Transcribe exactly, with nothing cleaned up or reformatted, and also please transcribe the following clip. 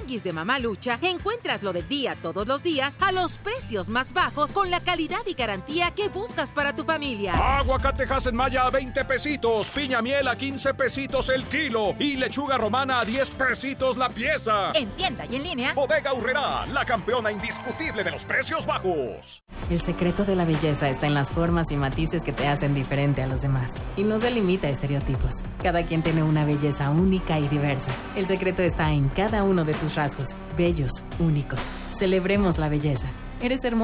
Tianguis de Mamalucha encuentras lo del día todos los días a los precios más bajos con la calidad y garantía que buscas para tu familia. Aguacatejas en Maya a veinte pesitos, piña miel a quince pesitos el kilo y lechuga romana a diez pesitos la pieza. En tienda y en línea. Bodega Aurrerá, la campeona indiscutible de los precios bajos. El secreto de la belleza está en las formas y matices que te hacen diferente a los demás. Y no se limita a estereotipos. Cada quien tiene una belleza única y diversa. El secreto está en cada uno de tus rasgos, bellos, únicos. Celebremos la belleza. Eres hermoso.